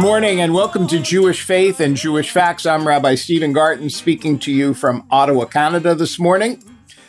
morning and welcome to Jewish Faith and Jewish Facts. I'm Rabbi Stephen Garten speaking to you from Ottawa, Canada this morning.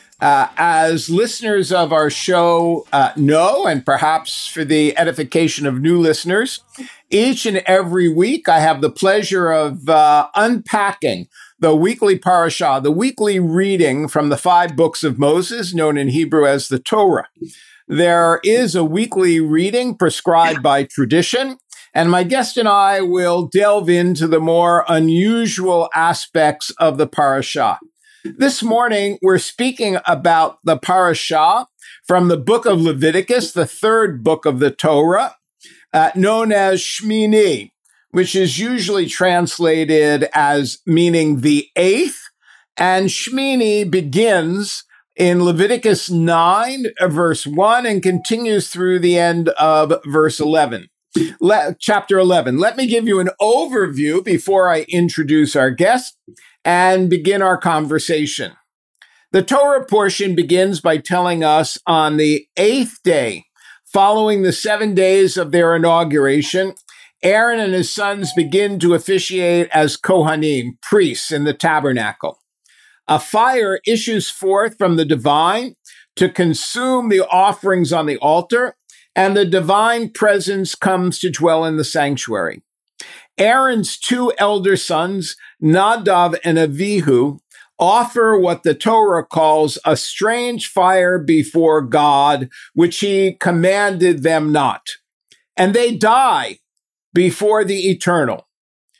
As listeners of our show know, and perhaps for the edification of new listeners, each and every week I have the pleasure of unpacking the weekly parashah, the weekly reading from the 5 books of Moses, known in Hebrew as the Torah. There is a weekly reading prescribed by tradition, and my guest and I will delve into the more unusual aspects of the parashah. This morning, we're speaking about the parashah from the book of Leviticus, the 3rd book of the Torah, known as Shmini, which is usually translated as meaning the 8th. And Shmini begins in Leviticus 9, verse 1, and continues through the end of verse 11. Chapter 11. Let me give you an overview before I introduce our guest and begin our conversation. The Torah portion begins by telling us on the 8th day, following the 7 days of their inauguration, Aaron and his sons begin to officiate as Kohanim, priests in the tabernacle. A fire issues forth from the divine to consume the offerings on the altar, and the divine presence comes to dwell in the sanctuary. Aaron's 2 elder sons, Nadav and Avihu, offer what the Torah calls a strange fire before God, which he commanded them not. And they die before the eternal.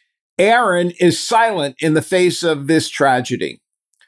Aaron is silent in the face of this tragedy.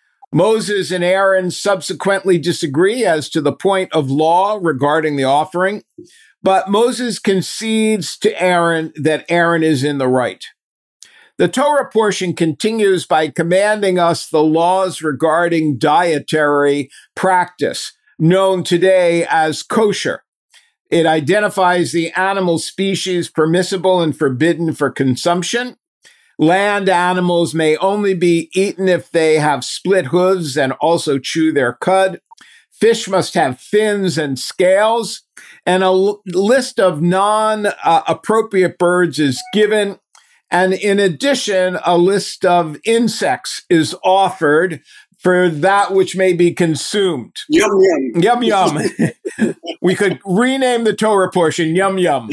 Moses and Aaron subsequently disagree as to the point of law regarding the offering, but Moses concedes to Aaron that Aaron is in the right. The Torah portion continues by commanding us the laws regarding dietary practice, known today as kosher. It identifies the animal species permissible and forbidden for consumption. Land animals may only be eaten if they have split hooves and also chew their cud. Fish must have fins and scales. And a list of non-appropriate birds is given. And in addition, a list of insects is offered for that which may be consumed. Yum, yum. Yum, yum. We could rename the Torah portion Yum, yum.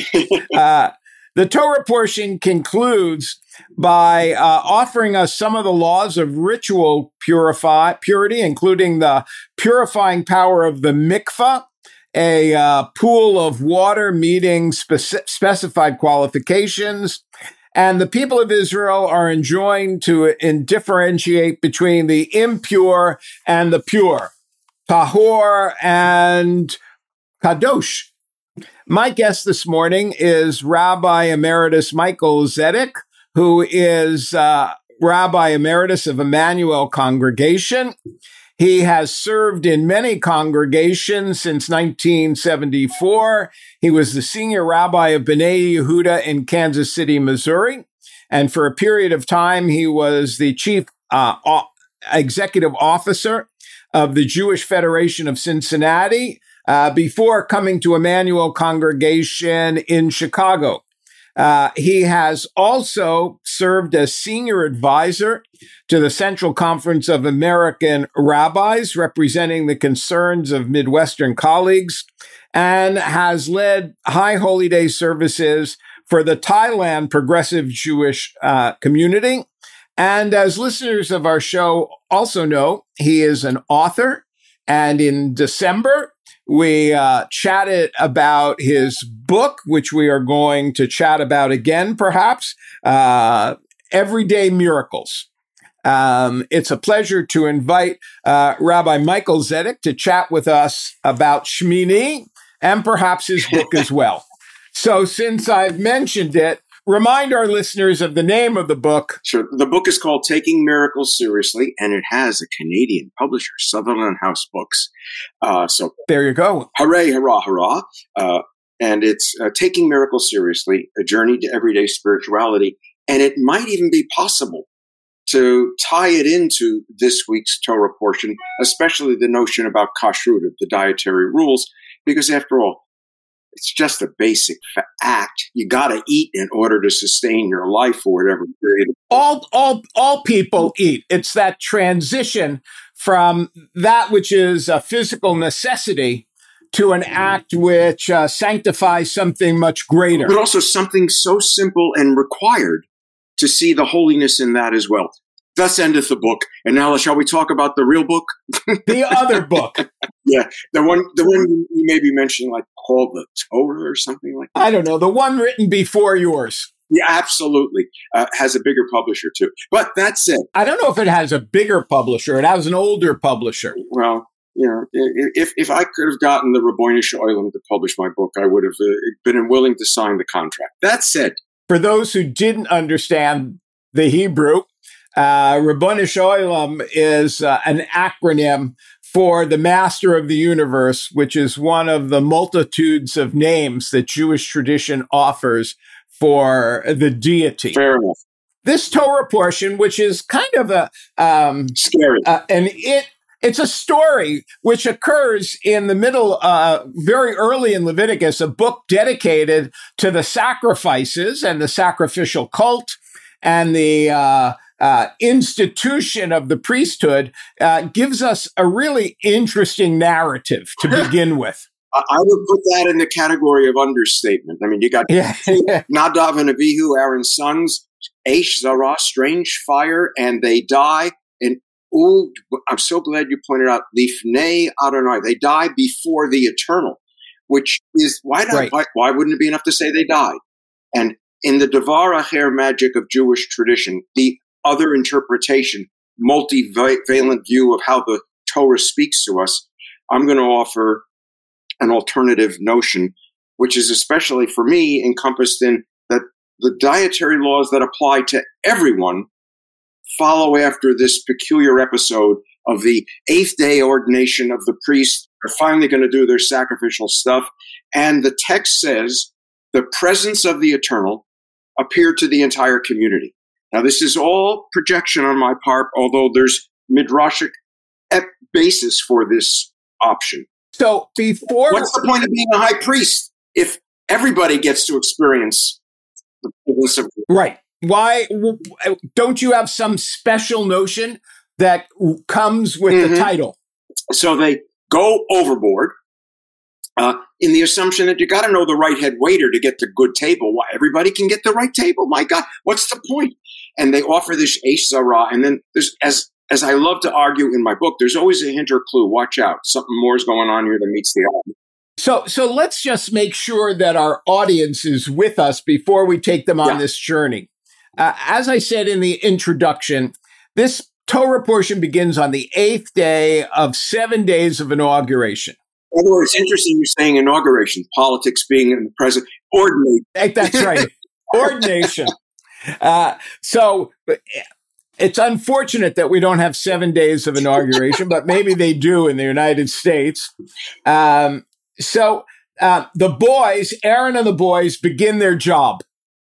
The Torah portion concludes by offering us some of the laws of ritual purity, including the purifying power of the mikvah, a pool of water meeting specified qualifications. And the people of Israel are enjoined to differentiate between the impure and the pure, tahor and kadosh. My guest this morning is Rabbi Emeritus Michael Zedek, who is Rabbi Emeritus of Emmanuel Congregation. He has served in many congregations since 1974. He was the senior rabbi of B'nai Yehuda in Kansas City, Missouri. And for a period of time, he was the chief executive officer of the Jewish Federation of Cincinnati before coming to Emmanuel Congregation in Chicago. He has also served as senior advisor to the Central Conference of American Rabbis, representing the concerns of Midwestern colleagues, and has led High Holy Day services for the Thailand Progressive Jewish community. And as listeners of our show also know, he is an author. And in December, we chatted about his book, which we are going to chat about again, perhaps, Everyday Miracles. It's a pleasure to invite Rabbi Michael Zedek to chat with us about Shmini and perhaps his book as well. So since I've mentioned it, remind our listeners of the name of the book. Sure. The book is called Taking Miracles Seriously, and it has a Canadian publisher, Sutherland House Books. So there you go. Hooray, hurrah, hurrah. And it's Taking Miracles Seriously, A Journey to Everyday Spirituality. And it might even be possible to tie it into this week's Torah portion, especially the notion about kashrut, the dietary rules, because after all, it's just a basic act. You got to eat in order to sustain your life for whatever period. All people eat. It's that transition from that which is a physical necessity to an act which sanctifies something much greater. But also something so simple and required to see the holiness in that as well. Thus endeth the book. And now shall we talk about the real book? The other book. Yeah, the one you may be mentioning, like called the Torah or something like that. I don't know, the one written before yours. Yeah, absolutely. Has a bigger publisher too. But that said, I don't know if it has a bigger publisher. It has an older publisher. Well, if I could have gotten the Rabbonim Shalom to publish my book, I would have been willing to sign the contract. That said, for those who didn't understand the Hebrew, Rabbonim Shalom is an acronym for the Master of the Universe, which is one of the multitudes of names that Jewish tradition offers for the deity. Fair enough. This Torah portion, which is kind of a scary, it's a story which occurs in the middle, very early in Leviticus, a book dedicated to the sacrifices and the sacrificial cult and the institution of the priesthood, gives us a really interesting narrative to begin with. I would put that in the category of understatement. I mean, you got Nadav and Abihu, Aaron's sons, Aish, Zarah, strange fire, and they die. And I'm so glad you pointed out Lifnei Adonai. They die before the eternal, which is why wouldn't it be enough to say they died? And in the Devar Acher magic of Jewish tradition, the other interpretation, multivalent view of how the Torah speaks to us, I'm going to offer an alternative notion, which is especially for me encompassed in that the dietary laws that apply to everyone follow after this peculiar episode of the 8th day ordination of the priest. They're finally going to do their sacrificial stuff. And the text says the presence of the eternal appeared to the entire community. Now, this is all projection on my part, although there's midrashic basis for this option. So what's the point of being a high priest if everybody gets to experience the presence of right? Why don't you have some special notion that comes with the title? So they go overboard in the assumption that you got to know the right head waiter to get the good table. Why everybody can get the right table? My God, what's the point? And they offer this Eish Zarah, and then there's as I love to argue in my book, there's always a hint or clue. Watch out. Something more is going on here than meets the eye. So let's just make sure that our audience is with us before we take them on this journey. As I said in the introduction, this Torah portion begins on the 8th day of 7 days of inauguration. Although it's interesting you're saying inauguration, politics being in the present, ordination. That's right. Ordination. So it's unfortunate that we don't have 7 days of inauguration, but maybe they do in the United States. So the boys, Aaron and the boys, begin their job.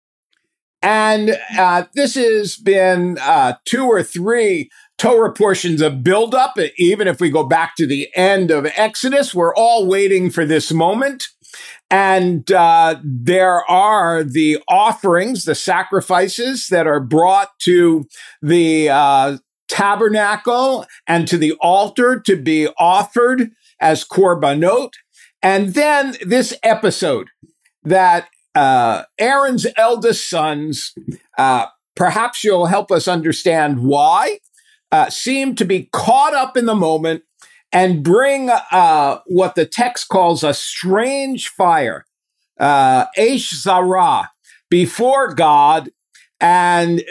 And this has been 2 or 3 Torah portions of buildup. Even if we go back to the end of Exodus, we're all waiting for this moment. And there are the offerings, the sacrifices that are brought to the tabernacle and to the altar to be offered as korbanot. And then this episode that Aaron's eldest sons, perhaps you'll help us understand why, seem to be caught up in the moment and bring what the text calls a strange fire, Eish Zarah, before God, and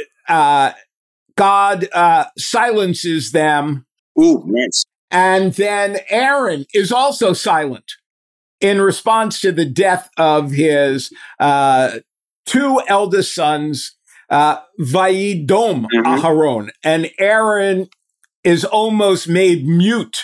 God silences them. Ooh, nice. And then Aaron is also silent in response to the death of his 2 eldest sons, Vayidom Aharon, and Aaron is almost made mute.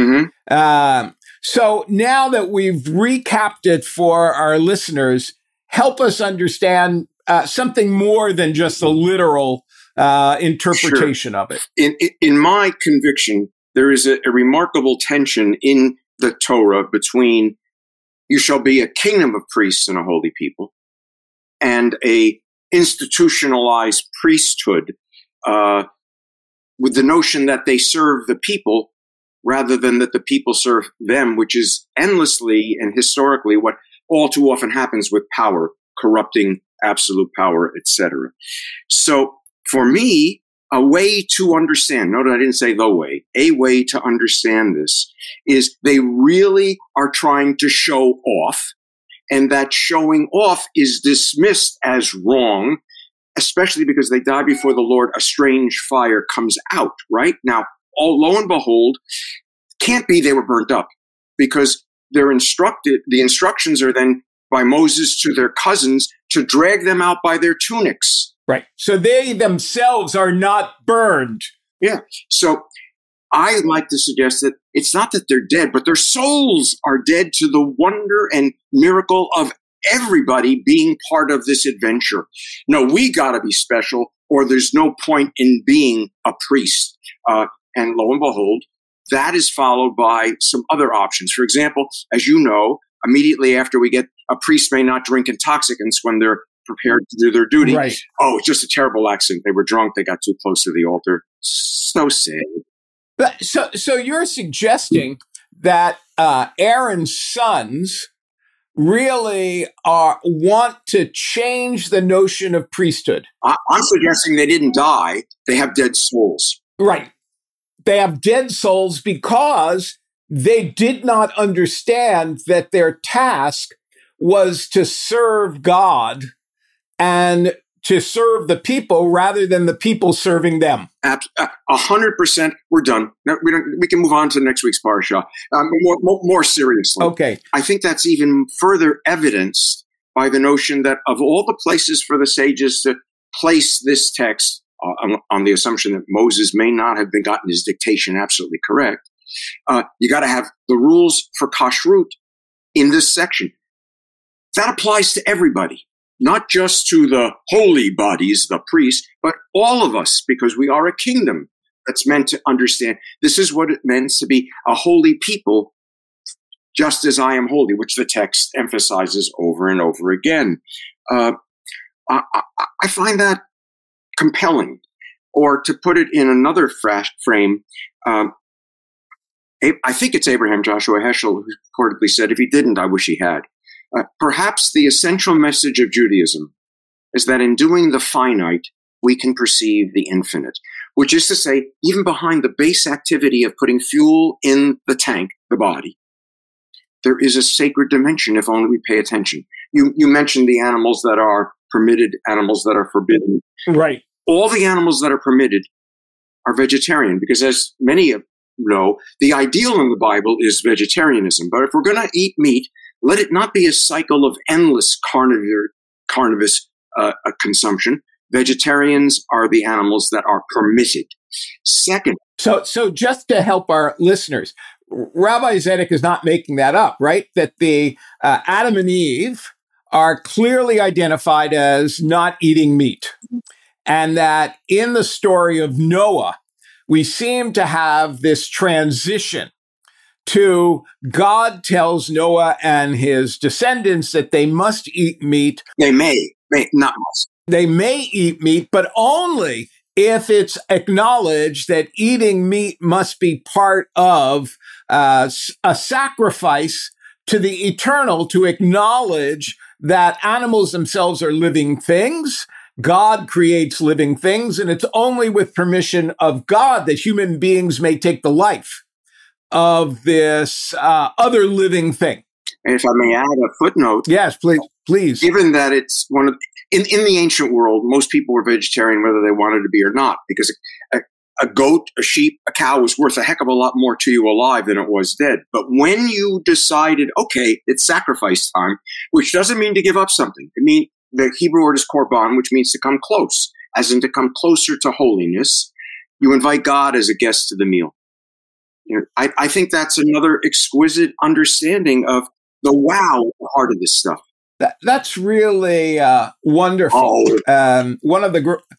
So now that we've recapped it for our listeners, help us understand something more than just a literal interpretation of it. In my conviction, there is a remarkable tension in the Torah between You shall be a kingdom of priests and a holy people, and a institutionalized priesthood with the notion that they serve the people rather than that the people serve them, which is endlessly and historically what all too often happens with power, corrupting absolute power, etc. So for me, a way to understand, note I didn't say the way, a way to understand this is they really are trying to show off, and that showing off is dismissed as wrong, especially because they die before the Lord, a strange fire comes out, right? Now, lo and behold, can't be they were burnt up, because they're instructed, the instructions are then by Moses to their cousins to drag them out by their tunics. Right. So they themselves are not burned. Yeah. So I like to suggest that it's not that they're dead, but their souls are dead to the wonder and miracle of everybody being part of this adventure. No, we got to be special, or there's no point in being a priest. And lo and behold, that is followed by some other options. For example, as you know, immediately after we get a priest may not drink intoxicants when they're prepared to do their duty. Right. Oh, it's just a terrible accident. They were drunk. They got too close to the altar. So sad. But so you're suggesting that Aaron's sons really want to change the notion of priesthood. I'm suggesting they didn't die. They have dead souls. Right. They have dead souls because they did not understand that their task was to serve God and to serve the people rather than the people serving them. 100%. We're done. No, we can move on to next week's parsha. More seriously. Okay. I think that's even further evidenced by the notion that of all the places for the sages to place this text, on the assumption that Moses may not have gotten his dictation absolutely correct, you got to have the rules for kashrut in this section. That applies to everybody, not just to the holy bodies, the priests, but all of us, because we are a kingdom that's meant to understand. This is what it means to be a holy people, just as I am holy, which the text emphasizes over and over again. I find that compelling. Or to put it in another frame, I think it's Abraham Joshua Heschel who reportedly said, if he didn't, I wish he had. Perhaps the essential message of Judaism is that in doing the finite, we can perceive the infinite, which is to say, even behind the base activity of putting fuel in the tank, the body, there is a sacred dimension if only we pay attention. You mentioned the animals that are permitted, animals that are forbidden. Right. All the animals that are permitted are vegetarian, because as many know, the ideal in the Bible is vegetarianism. But if we're going to eat meat, let it not be a cycle of endless carnivorous consumption. Vegetarians are the animals that are permitted. Second. So just to help our listeners, Rabbi Zedek is not making that up, right? That the Adam and Eve are clearly identified as not eating meat. And that in the story of Noah, we seem to have this transition to God tells Noah and his descendants that they must eat meat. They may, not must. They may eat meat, but only if it's acknowledged that eating meat must be part of a sacrifice to the eternal, to acknowledge that animals themselves are living things. God creates living things, and it's only with permission of God that human beings may take the life of this other living thing. And if I may add a footnote. Yes, please. Given that it's one of, in the ancient world, most people were vegetarian whether they wanted to be or not, because a goat, a sheep, a cow was worth a heck of a lot more to you alive than it was dead. But when you decided, okay, it's sacrifice time, which doesn't mean to give up something. It means the Hebrew word is korban, which means to come close, as in to come closer to holiness. You invite God as a guest to the meal. You know, I think that's another exquisite understanding of the wow part of this stuff. That's really wonderful. One of the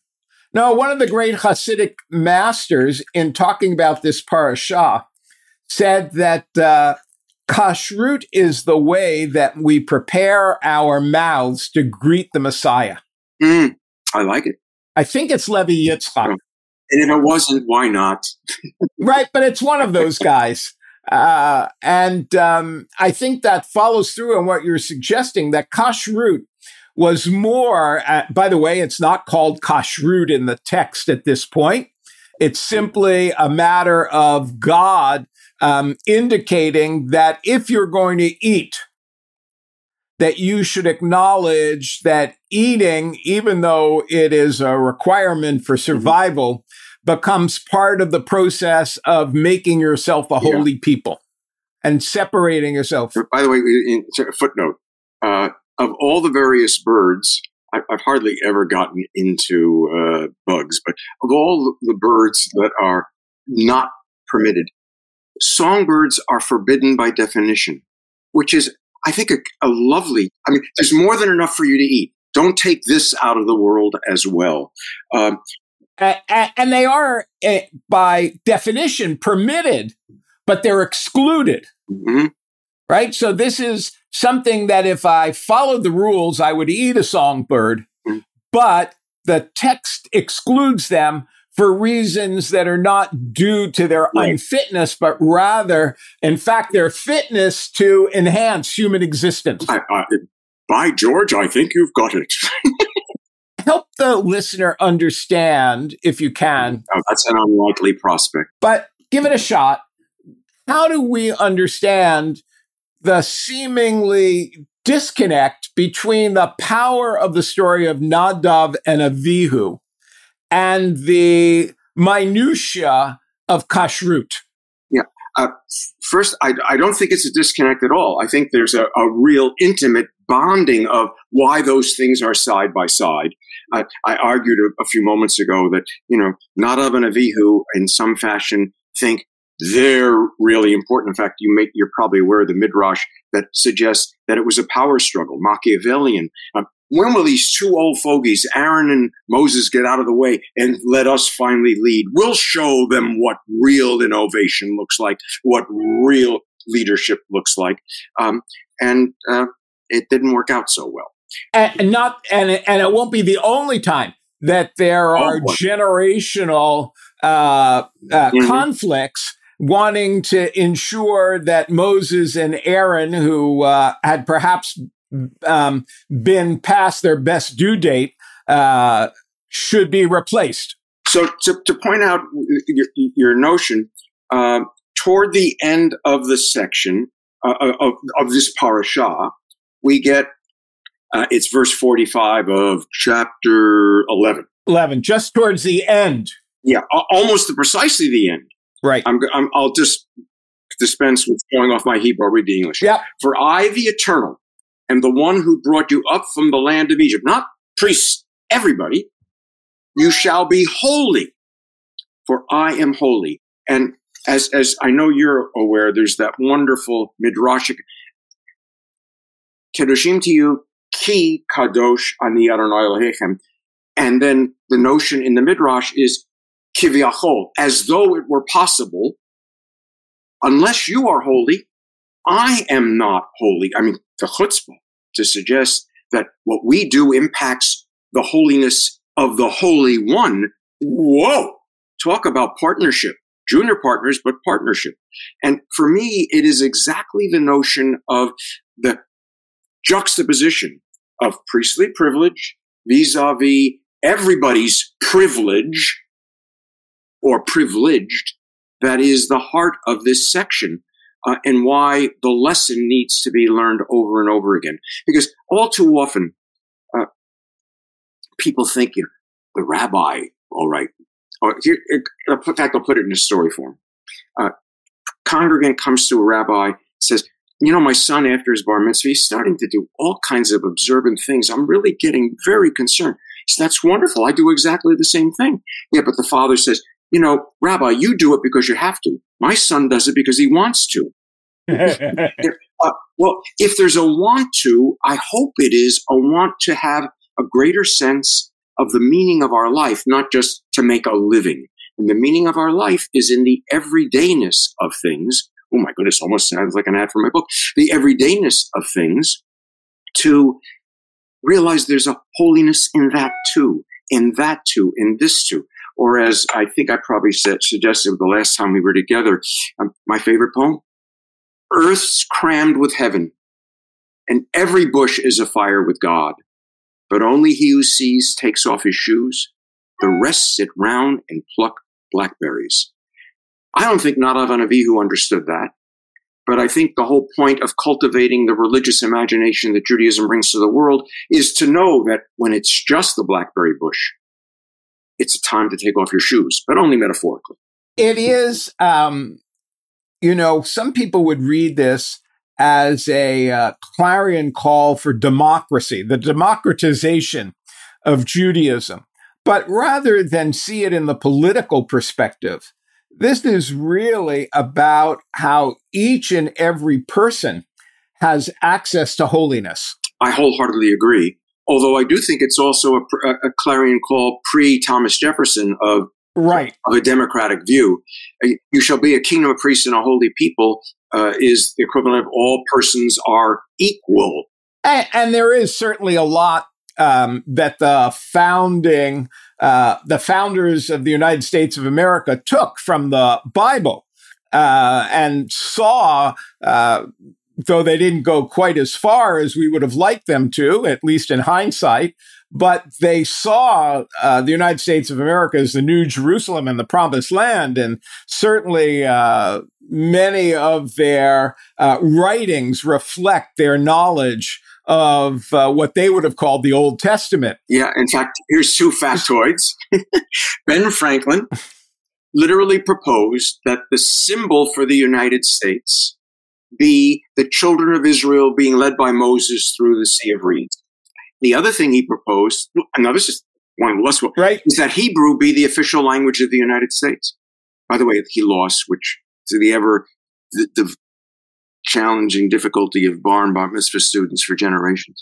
great Hasidic masters, in talking about this parashah, said that kashrut is the way that we prepare our mouths to greet the Messiah. I like it. I think it's Levi Yitzchak. And if it wasn't, why not? Right, but it's one of those guys. I think that follows through on what you're suggesting, that kashrut was more, by the way, it's not called kashrut in the text at this point. It's simply a matter of God indicating that if you're going to eat, that you should acknowledge that eating, even though it is a requirement for survival, becomes part of the process of making yourself a holy people and separating yourself. By the way, in a footnote, of all the various birds, I've hardly ever gotten into bugs, but of all the birds that are not permitted, songbirds are forbidden by definition, which is, I think, a lovely, there's more than enough for you to eat. Don't take this out of the world as well. And they are, by definition, permitted, but they're excluded. Mm-hmm. Right? So this is something that if I followed the rules, I would eat a songbird, but the text excludes them for reasons that are not due to their unfitness, but rather, in fact, their fitness to enhance human existence. By George, I think you've got it. Help the listener understand, if you can. Oh, that's an unlikely prospect. But give it a shot. How do we understand the seemingly disconnect between the power of the story of Nadav and Avihu and the minutia of kashrut? Yeah. First, I don't think it's a disconnect at all. I think there's a real intimate bonding of why those things are side by side. I argued a few moments ago that, Nadav and Avihu in some fashion think they're really important. In fact, you're probably aware of the Midrash that suggests that it was a power struggle, Machiavellian. When will these two old fogies, Aaron and Moses, get out of the way and let us finally lead? We'll show them what real innovation looks like, what real leadership looks like. And it didn't work out so well. And it won't be the only time that there are generational conflicts wanting to ensure that Moses and Aaron, who had perhaps been past their best due date, should be replaced. So to point out your notion, toward the end of the section of this parashah, we get, it's verse 45 of chapter 11. 11, just towards the end. Yeah, almost precisely the end. Right. I'll just dispense with going off my Hebrew, I'll read the English. Yeah. For I, the Eternal, am the one who brought you up from the land of Egypt. Not priests, everybody. You shall be holy, for I am holy. And as I know you're aware, there's that wonderful midrashic, Kedoshim to you, ki kadosh ani Adonai Elohechem. And then the notion in the midrash is kivyachol, as though it were possible, unless you are holy, I am not holy. The chutzpah to suggest that what we do impacts the holiness of the Holy One. Whoa! Talk about partnership. Junior partners, but partnership. And for me, it is exactly the notion of the juxtaposition of priestly privilege vis-a-vis everybody's privilege or privileged. That is the heart of this section, and why the lesson needs to be learned over and over again. Because all too often, people think, the rabbi, all right. In fact, I'll put it in a story form. Congregant comes to a rabbi, says, my son, after his bar mitzvah, he's starting to do all kinds of observant things. I'm really getting very concerned. He says, that's wonderful. I do exactly the same thing. Yeah, but the father says, Rabbi, you do it because you have to. My son does it because he wants to. Well, if there's a want to, I hope it is a want to have a greater sense of the meaning of our life, not just to make a living. And the meaning of our life is in the everydayness of things oh my goodness, almost sounds like an ad for my book, the everydayness of things, to realize there's a holiness in that too, in this too. Or as I think I probably suggested the last time we were together, my favorite poem, earth's crammed with heaven, and every bush is afire with God. But only he who sees takes off his shoes. The rest sit round and pluck blackberries. I don't think Nadav and Avihu understood that. But I think the whole point of cultivating the religious imagination that Judaism brings to the world is to know that when it's just the blackberry bush, it's a time to take off your shoes, but only metaphorically. It is, some people would read this as a clarion call for democracy, the democratization of Judaism. But rather than see it in the political perspective, this is really about how each and every person has access to holiness. I wholeheartedly agree. Although I do think it's also a clarion call pre-Thomas Jefferson of a democratic view. You shall be a kingdom of priests and a holy people is the equivalent of all persons are equal. And there is certainly a lot that the founders of the United States of America took from the Bible and saw, though they didn't go quite as far as we would have liked them to, at least in hindsight, but they saw the United States of America as the New Jerusalem and the Promised Land. And certainly many of their writings reflect their knowledge of what they would have called the Old Testament. Yeah, in fact, here's two factoids. Ben Franklin literally proposed that the symbol for the United States be the children of Israel being led by Moses through the Sea of Reeds. The other thing he proposed, and now this is one less one, right, is that Hebrew be the official language of the United States. By the way, he lost, which to the challenging difficulty of bar and bar mitzvah students for generations.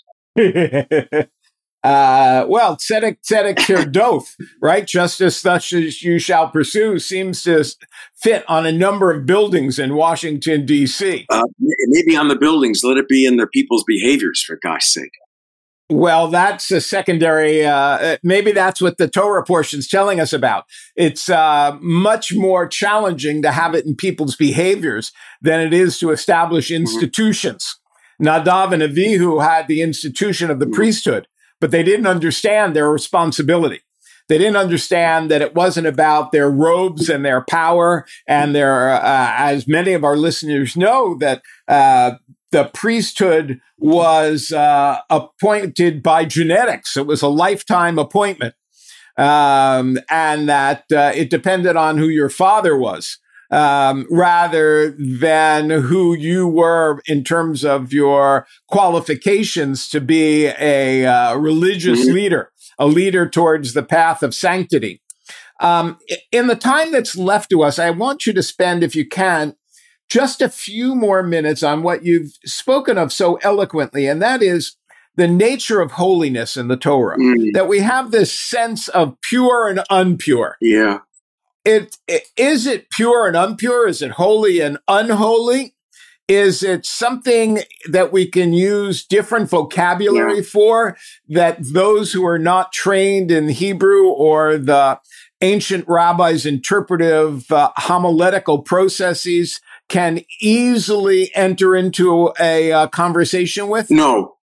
Well, tzedek tirdoth, right? Justice such as you shall pursue seems to fit on a number of buildings in Washington, D.C. Maybe on the buildings, let it be in their people's behaviors, for God's sake. Well, that's a secondary, maybe that's what the Torah portion's telling us about. It's much more challenging to have it in people's behaviors than it is to establish institutions. Nadav and Avihu had the institution of the priesthood, but they didn't understand their responsibility. They didn't understand that it wasn't about their robes and their power and their, as many of our listeners know, that the priesthood was appointed by genetics. It was a lifetime appointment, and that it depended on who your father was, rather than who you were in terms of your qualifications to be a religious leader, a leader towards the path of sanctity. In the time that's left to us, I want you to spend, if you can, just a few more minutes on what you've spoken of so eloquently, and that is the nature of holiness in the Torah, that we have this sense of pure and impure. Yeah. Is it pure and impure? Is it holy and unholy? Is it something that we can use different vocabulary for, that those who are not trained in Hebrew or the ancient rabbis' interpretive homiletical processes can easily enter into a conversation with? No.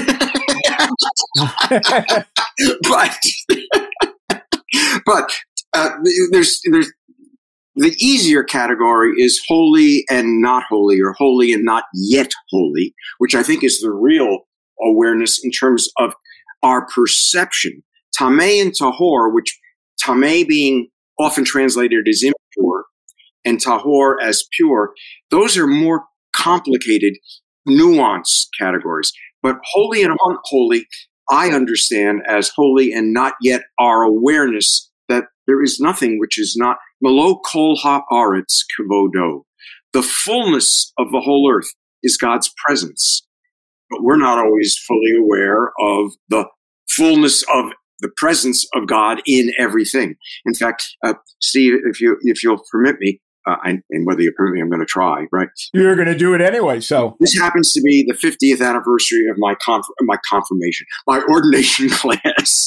but there's the easier category is holy and not holy, or holy and not yet holy, which I think is the real awareness in terms of our perception. Tameh and tahor, which tameh being often translated as impure and tahor as pure, those are more complicated, nuanced categories. But holy and unholy, I understand as holy and not yet our awareness that there is nothing which is not Melo kol haaretz kavodo. The fullness of the whole earth is God's presence. But we're not always fully aware of the fullness of the presence of God in everything. In fact, Steve, if you'll permit me, and whether you approve me, I'm going to try, right? You're going to do it anyway. So this happens to be the 50th anniversary of my confirmation, my ordination class.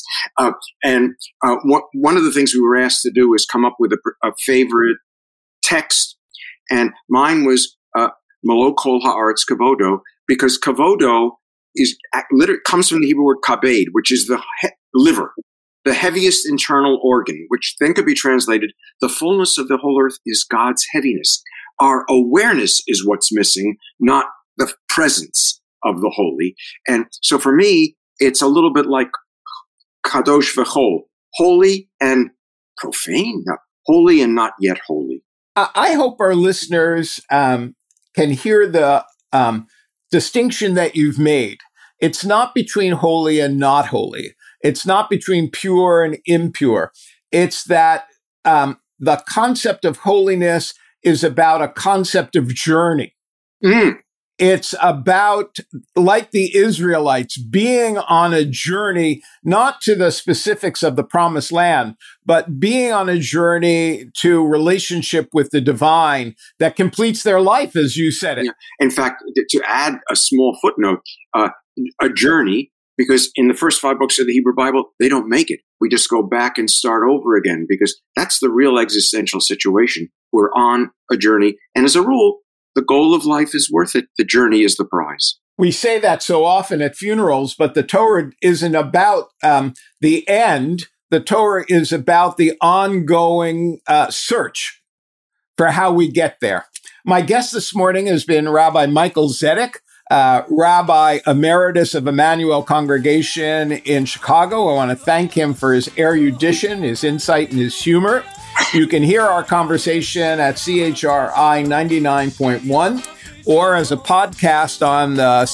One of the things we were asked to do is come up with a favorite text. And mine was Melo Kol Haaretz Kavodo, because Kavodo comes from the Hebrew word kabed, which is the liver, the heaviest internal organ, which then could be translated, the fullness of the whole earth is God's heaviness. Our awareness is what's missing, not the presence of the holy. And so for me, it's a little bit like kadosh v'chol, holy and profane, holy and not yet holy. I hope our listeners can hear the distinction that you've made. It's not between holy and not holy. It's not between pure and impure. It's that the concept of holiness is about a concept of journey. It's about, like the Israelites, being on a journey, not to the specifics of the promised land, but being on a journey to relationship with the divine that completes their life, as you said it. Yeah. In fact, to add a small footnote, a journey, because in the first 5 books of the Hebrew Bible, they don't make it. We just go back and start over again, because that's the real existential situation. We're on a journey. And as a rule, the goal of life is worth it. The journey is the prize. We say that so often at funerals, but the Torah isn't about the end. The Torah is about the ongoing search for how we get there. My guest this morning has been Rabbi Michael Zedek, Rabbi Emeritus of Emmanuel Congregation in Chicago. I want to thank him for his erudition, his insight, and his humor. You can hear our conversation at CHRI 99.1 or as a podcast on the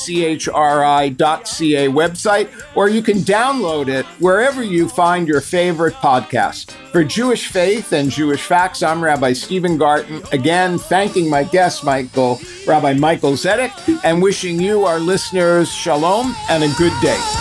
chri.ca website, or you can download it wherever you find your favorite podcast. For Jewish Faith and Jewish Facts, I'm Rabbi Stephen Garten, again thanking my guest, Rabbi Michael Zedek, and wishing you, our listeners, shalom and a good day.